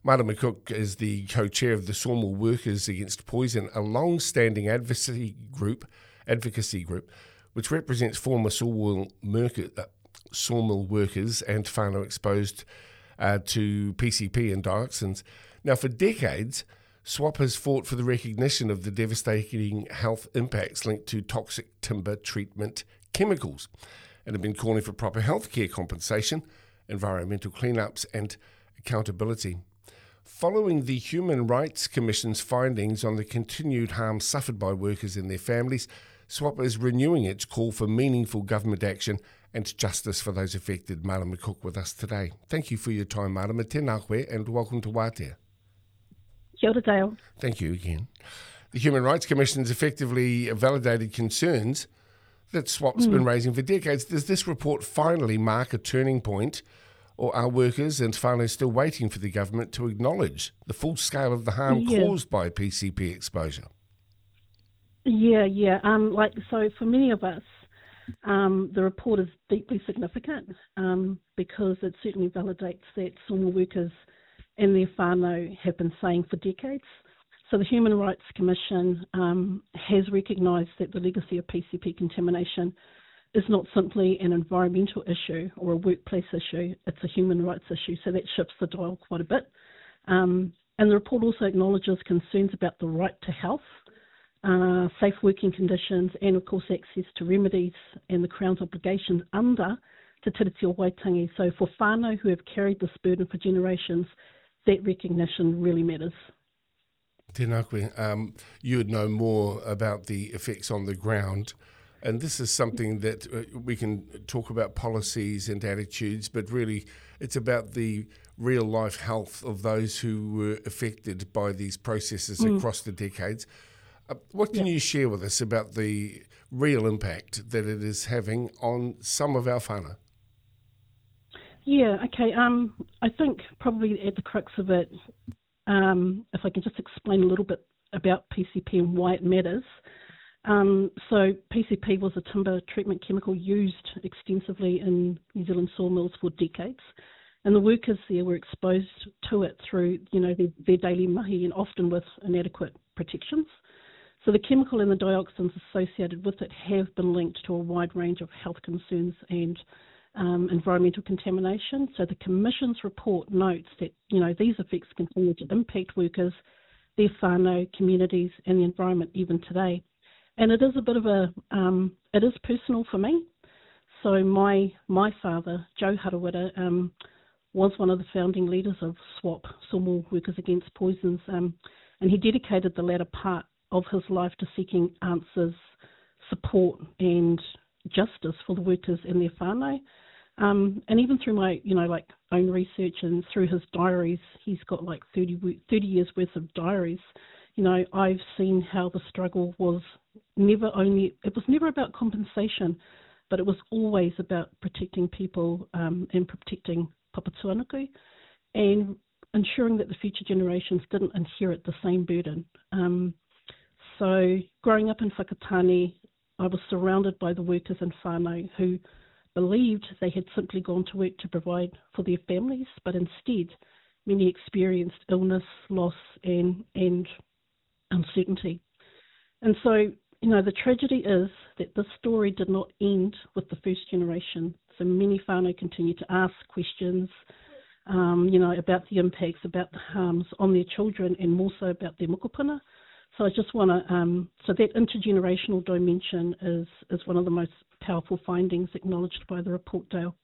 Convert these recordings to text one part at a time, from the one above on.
Marama Cook is the co-chair of the Sawmill Workers Against Poison, a long-standing advocacy group which represents former sawmill workers and whānau exposed to PCP and dioxins. Now, for decades, SWAP has fought for the recognition of the devastating health impacts linked to toxic timber treatment chemicals and have been calling for proper healthcare compensation, environmental cleanups and accountability. Following the Human Rights Commission's findings on the continued harm suffered by workers and their families, SWAP is renewing its call for meaningful government action and justice for those affected. Marama Cook with us today. Thank you for your time, Marama. Tēnā koe and welcome to Wātea. Kia ora, Dale. Thank you again. The Human Rights Commission has effectively validated concerns that SWAP's been raising for decades. Does this report finally mark a turning point, or are workers and whānau still waiting for the government to acknowledge the full scale of the harm caused by PCP exposure? So for many of us, the report is deeply significant because it certainly validates that sawmill workers and their whānau have been saying for decades. So the Human Rights Commission has recognised that the legacy of PCP contamination is not simply an environmental issue or a workplace issue, it's a human rights issue, so that shifts the dial quite a bit. And the report also acknowledges concerns about the right to health, safe working conditions, and of course access to remedies and the Crown's obligations under Te Tiriti o Waitangi. So for whānau who have carried this burden for generations, that recognition really matters. Tēnā koe. You would know more about the effects on the ground, and this is something that we can talk about policies and attitudes, but really it's about the real life health of those who were affected by these processes across the decades. What can you share with us about the real impact that it is having on some of our whānau? I think probably at the crux of it, if I can just explain a little bit about PCP and why it matters. So PCP was a timber treatment chemical used extensively in New Zealand sawmills for decades, and the workers there were exposed to it through, their daily mahi and often with inadequate protections. So the chemical and the dioxins associated with it have been linked to a wide range of health concerns and environmental contamination. So the Commission's report notes that, these effects continue to impact workers, their whānau, communities and the environment even today. And it is a bit of it is personal for me. So my father, Joe Harawira, was one of the founding leaders of SWAP, Sawmill Workers Against Poisons, and he dedicated the latter part of his life to seeking answers, support and justice for the workers and their whānau. And even through my, own research and through his diaries, he's got 30 years worth of diaries. I've seen how the struggle was never about compensation, but it was always about protecting people and protecting Papatūānuku and ensuring that the future generations didn't inherit the same burden. So growing up in Whakatane, I was surrounded by the workers and whānau who believed they had simply gone to work to provide for their families, but instead many experienced illness, loss and uncertainty. And so, the tragedy is that this story did not end with the first generation. So many whānau continue to ask questions, about the impacts, about the harms on their children and more so about their mokopuna. So I just want to, so that intergenerational dimension is one of the most powerful findings acknowledged by the report, Dale.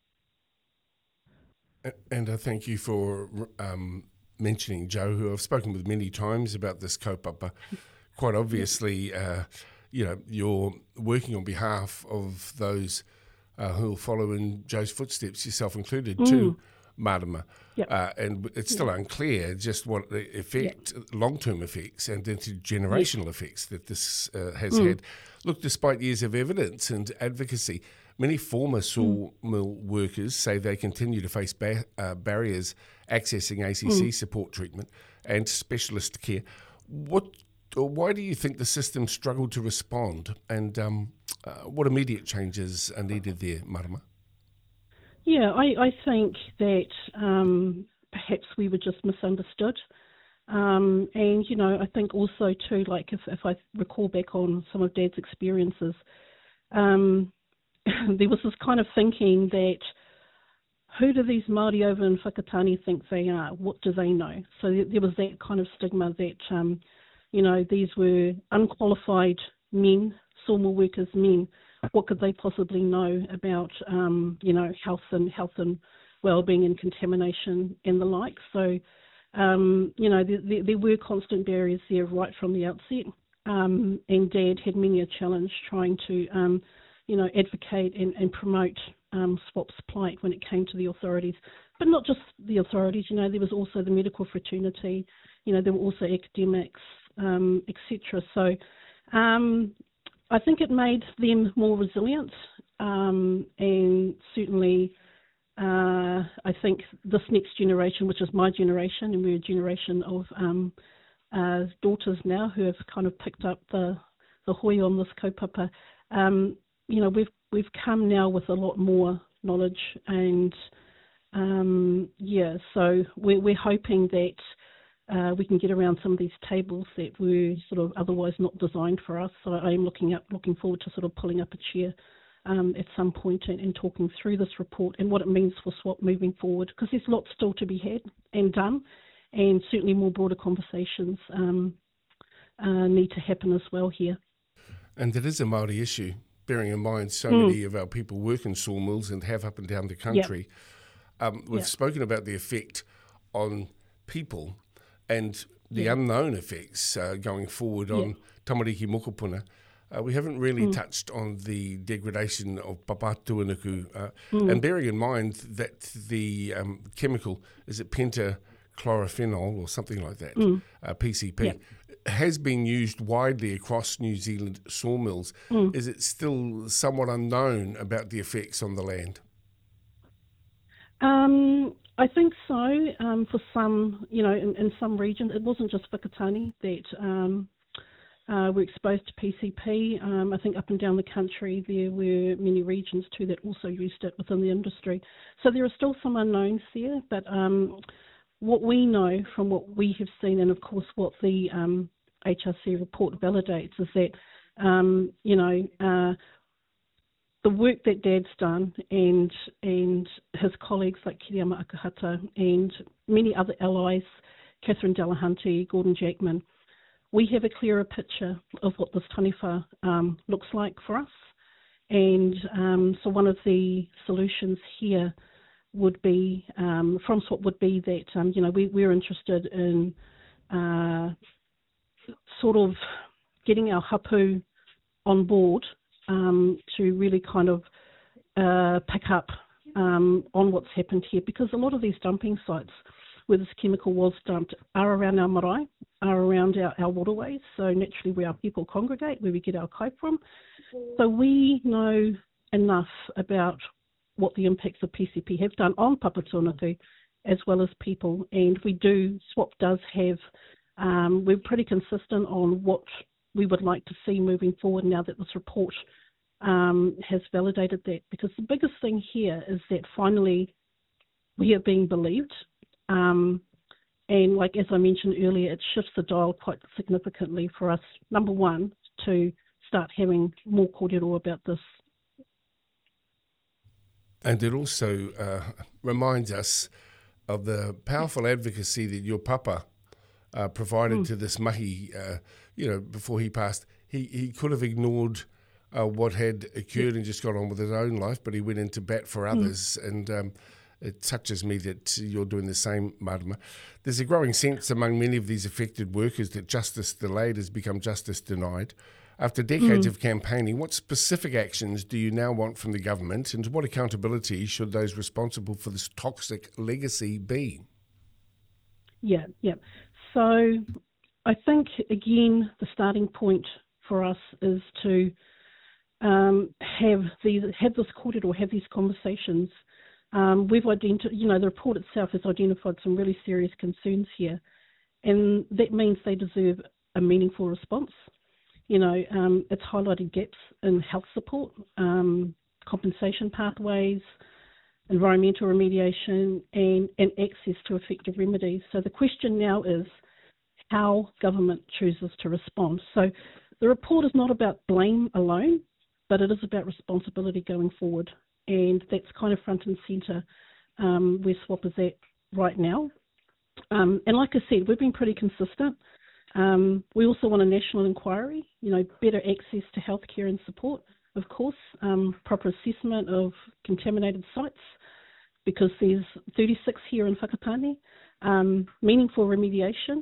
And I thank you for mentioning Joe, who I've spoken with many times about this kaupapa. Quite obviously, you're working on behalf of those who will follow in Joe's footsteps, yourself included, too. Marama, and it's still unclear just what the effect, long-term effects and intergenerational effects that this has had. Look, despite years of evidence and advocacy, many former sawmill workers say they continue to face barriers accessing ACC support treatment and specialist care. Why do you think the system struggled to respond, and what immediate changes are needed there, Marama? I think that perhaps we were just misunderstood. And, you know, I think also too, like if I recall back on some of Dad's experiences, there was this kind of thinking that who do these Māori over in Whakatane think they are? What do they know? So there was that kind of stigma that, you know, these were unqualified men, sawmill workers men. What could they possibly know about, you know, health and well-being and contamination and the like? So, you know, there were constant barriers there right from the outset. And Dad had many a challenge trying to, you know, advocate and promote SWAP's plight when it came to the authorities. But not just the authorities, you know, there was also the medical fraternity, you know, there were also academics, etc. So I think it made them more resilient, and certainly I think this next generation, which is my generation, and we're a generation of daughters now who have kind of picked up the hoi on this kaupapa. You know, we've come now with a lot more knowledge, and so we're hoping that we can get around some of these tables that were sort of otherwise not designed for us. So I am looking forward to sort of pulling up a chair at some point and talking through this report and what it means for SWAP moving forward, because there's lots still to be had and done, and certainly more broader conversations need to happen as well here. And it is a Māori issue, bearing in mind so many of our people work in sawmills and have up and down the country. Yep. We've spoken about the effect on people and the unknown effects going forward on tamariki mokopuna. We haven't really touched on the degradation of papatuanuku, and bearing in mind that the chemical, is it pentachlorophenol or something like that, PCP, has been used widely across New Zealand sawmills. Is it still somewhat unknown about the effects on the land? I think so. For some, you know, in some regions, it wasn't just Whakatane that were exposed to PCP. I think up and down the country there were many regions too that also used it within the industry. So there are still some unknowns there, but what we know from what we have seen, and of course what the HRC report validates, is that you know, the work that Dad's done and his colleagues like Kiriyama Akahata and many other allies, Catherine Delahunty, Gordon Jackman, we have a clearer picture of what this taniwha looks like for us. And so one of the solutions here would be, from SWAP, would be that, you know, we're interested in sort of getting our hapu on board to really kind of pick up on what's happened here, because a lot of these dumping sites where this chemical was dumped are around our marae, are around our waterways, so naturally where our people congregate, where we get our kai from. So we know enough about what the impacts of PCP have done on papatuanuku as well as people, and SWAP does have, we're pretty consistent on what we would like to see moving forward now that this report has validated that, because the biggest thing here is that finally we are being believed, and like as I mentioned earlier, it shifts the dial quite significantly for us, number one, to start having more kōrero about this. And it also reminds us of the powerful advocacy that your papa provided to this mahi, you know, before he passed. He could have ignored what had occurred and just got on with his own life, but he went into bat for others, and it touches me that you're doing the same, Marama. There's a growing sense among many of these affected workers that justice delayed has become justice denied. After decades of campaigning, what specific actions do you now want from the government, and what accountability should those responsible for this toxic legacy be? Yeah. So I think, again, the starting point for us is to have this kōrero, have these conversations. We've identified, you know, the report itself has identified some really serious concerns here, and that means they deserve a meaningful response. You know, it's highlighted gaps in health support, compensation pathways, environmental remediation, and access to effective remedies. So the question now is how government chooses to respond. So the report is not about blame alone, but it is about responsibility going forward. And that's kind of front and centre where SWAP is at right now. And like I said, we've been pretty consistent. We also want a national inquiry, better access to healthcare and support, of course, proper assessment of contaminated sites, because there's 36 here in Whakapane, meaningful remediation,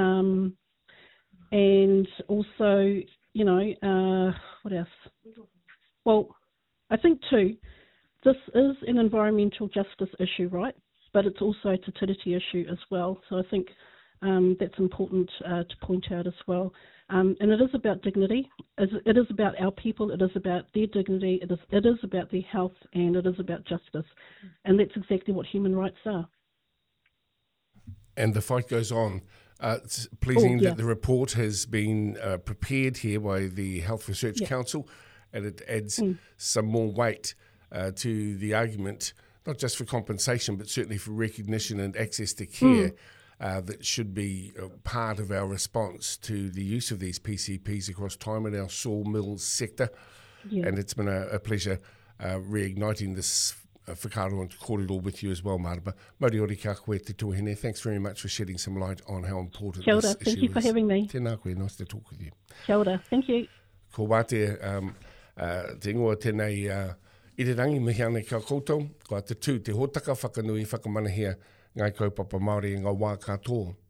and also, what else? Well, I think too, this is an environmental justice issue, right? But it's also a te tiriti issue as well. So I think that's important to point out as well. And it is about dignity. It is about our people. It is about their dignity. It is about their health, and it is about justice. And that's exactly what human rights are. And the fight goes on. It's pleasing that the report has been prepared here by the Health Research Council, and it adds some more weight to the argument, not just for compensation, but certainly for recognition and access to care that should be part of our response to the use of these PCPs across time in our sawmill sector. Yeah. And it's been a pleasure reigniting this whakaaro and kōrero with you as well, Marama. Moriori ka koe te tuahine. Thanks very much for shedding some light on how important Kia ora. This issue is. Thank you for having me. Tēnā koe, nice to talk with you. Kia ora. Thank you. Ko wate te ingoa tēnei irirangi mihi ane kia koutou, ko te tū te hōtaka whakanui whakamanahia ngai kaupapa Māori ngā wā katoa.